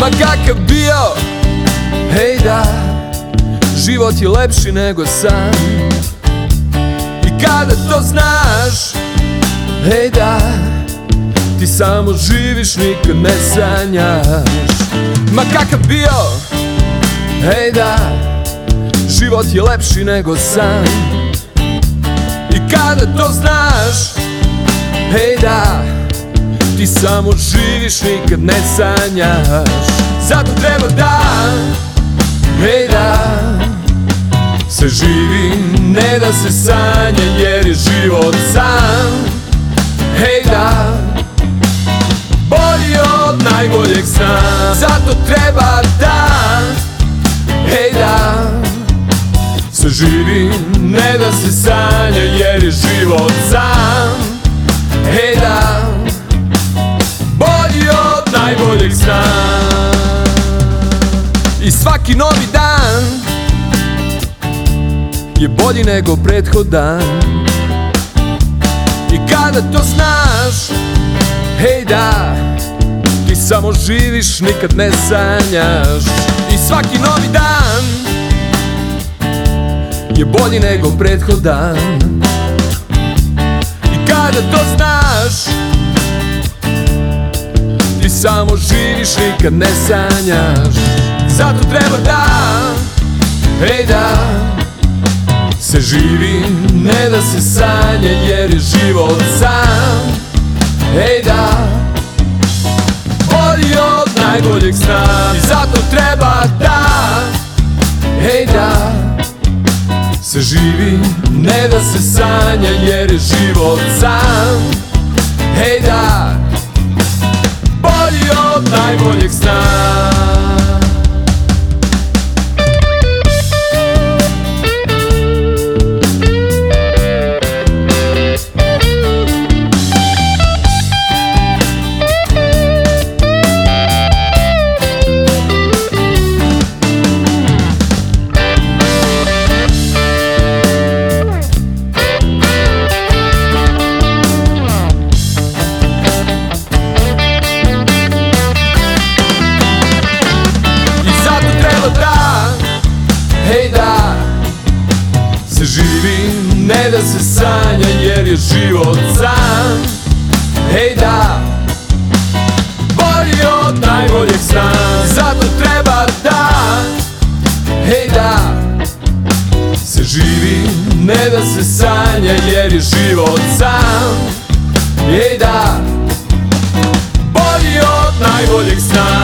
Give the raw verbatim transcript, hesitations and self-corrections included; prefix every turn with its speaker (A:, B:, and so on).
A: Ma kakav bio, hej da, život je lepši nego san. I kada to znaš, hej da, ti samo živiš, nikad ne sanjaš. Ma kakav bio, hej da, život je lepši nego san. I kada to znaš, hej da, ti samo živiš, nikad ne sanjaš. Zato treba da, hej da, se živi, ne da se sanja, jer je život sam. Hej da, bolji od najboljeg sna. Zato treba da, hej da, se živi, ne da se sanja, jer je život sam. Hej da, bolji od najboljeg sna. I svaki novi dan je bolji nego prethodan. I kada to znaš, hej da, ti samo živiš, nikad ne sanjaš. I svaki novi dan je bolji nego prethodan. I kada to znaš, ti samo živiš, nikad ne sanjaš. Zato treba da, hej da, se živi, ne da se sanja, jer je život sam. Hej da, bolji od najboljeg sna. I zato treba da, hej da, se živi, ne da se sanja, jer je život sam. Hej da, bolji od najboljeg sna. Hej da, se živi, ne da se sanja, jer je život sam. Hej da, bolji od najboljeg sna. Zato treba da, hej da, se živi, ne da se sanja, jer je život sam. Hej da, bolji od najboljeg sna.